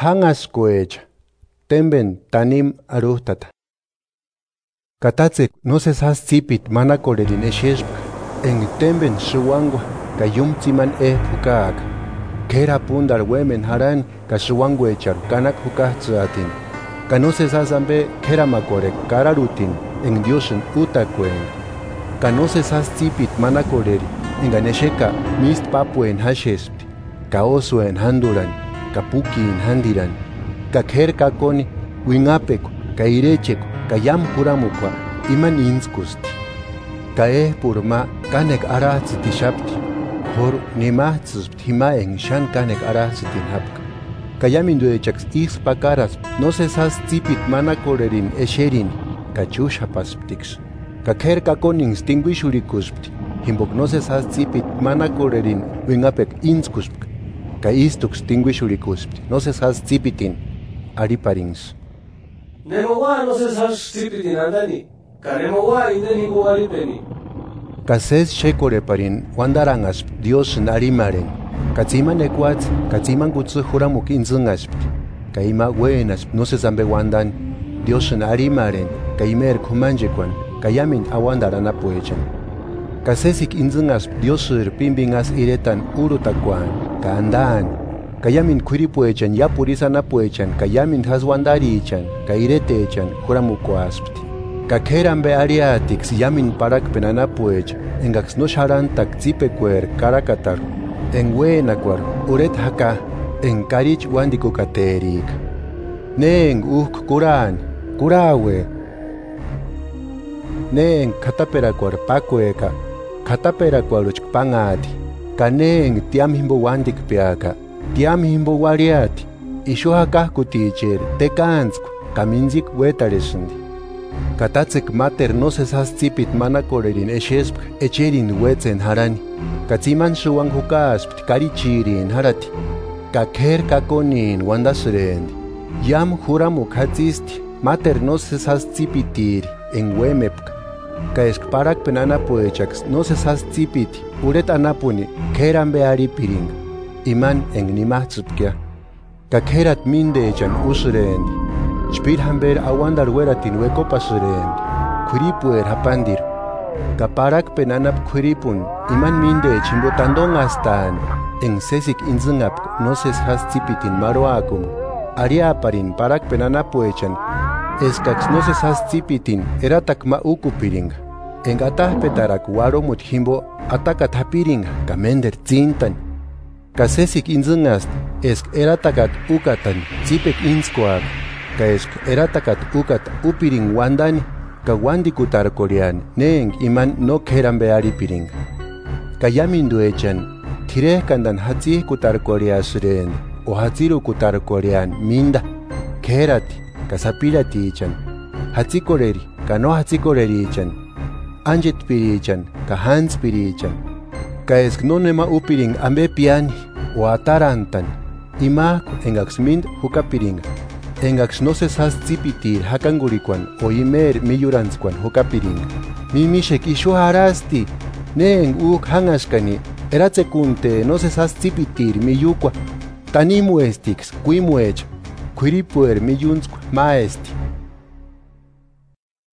Hangas koecha, temben tanim aruhtata. Katatsik no se sas zipit mana korerin esheshpa, en temben shuangwa, kayum tsiman pukaak. Kera pundar wemen haran, ka shuangwechar kanak hukatsuatin. Ka no se sas ambe kera makorek kararutin, en diosen utakwen. Ka no se sas zipit mana koreri, en ganesheka mist papuen hashespti, ka osuen handuran, ka pukin handiran, ka ker kakoni, wingapeko, ka irecheko, kayam puramukwa iman inskusti. Kae purma kanek aratziti shapti, hor nimatzti hima en shan kanek aratzitin hapka. Kayamin duechaks pakaras no se sas zipit mana korerin esherin, kachusha pasptix. Kaker kakonin stinguishurikuspti, himbok no se sas zipit mana korerin wingapek inskuspka. Kaistux stinguishurikuspti, no se sas zipitin ariparins. Nemowa no se sas zipitin andani, kanemowa indeni guaripeni. Kases shekoreparin wandarangasp Dios narimaren, katsiman ekwatz, katsiman gutsu juramuk inzungasp, kaima buenasp no se zambe wandan, Dios narimaren, kaimer kumanjekwan, kayamin awandarana puechan. Kasesik inzungasp Dios pimbingas iretan urutakwan, kaandan, kayamin kuripuechan yapurisana puechan, kayamin haswandarichan, kairetechan juramukoaspti. Kakeran be ariatix yamin parak penana puech, engax no sharan tak zipequer karakatar, en wenaquar, uret haka, en karich wandiku katerik. Neng kuran, kurawe. Neng kataperaquar pacueca, kataperaquar pangati, kaneng tiam himbo wandik piaka, tiam himbo wariati, ishuhaka kuticher, tekansk, kaminzik wetaresindi. Katatsik mater no se sas zipit mana korerin eshesp echerin wetzen harani. Katsiman shuang hukaspt karichirin harati. Kaker kakonin wandasrendi. Yam juramu katzisti mater no se sas zipitir en wemepka. Ka eskparak penana puechaks no se sas zipiti uret anapuni keran beari piring. Iman en nimatzupkia. Kakerat minde echan usrendi. Spirhamber awandar weratin wekopasurendi, kuripuer hapandir. Kaparak penanap kuripun, iman minde chimbotandong astan, en sesik inzungap no ses has zipitin maroakum. Ariaparin parak penanapuechan, eskax no ses has zipitin, eratak ma ukupiring. En gatah petarak waromut himbo, atakat hapiring, kamender zintan. Kasesik inzungast, esk eratakat ukatan, zipek inskoak. Kaesk eratakat ukat upiring wandani, ka wandikutar korean, neng iman no keran beari piring. Kayamin duechan, tireh kandan hatzih kutar korea suren, o hatziru kutar korean, minda, kerati, kasapirati ichan, hatzikoreri, ka no hatzikoreri ichan, anjet pirichan, ka hans pirichan. Kaesk no nema upiring ambe piani, o atarantan, imak engaxmind hukapiring. Engax no se sas zipitir hakangurikwan o imer miyuranskwan hukapiring. Mimishek ishu harasti, neng hangaskani, eratsekunte no se sas zipitir miyukwa, tanimuestix, kuimuech, kuripuer miyunskwa maesti.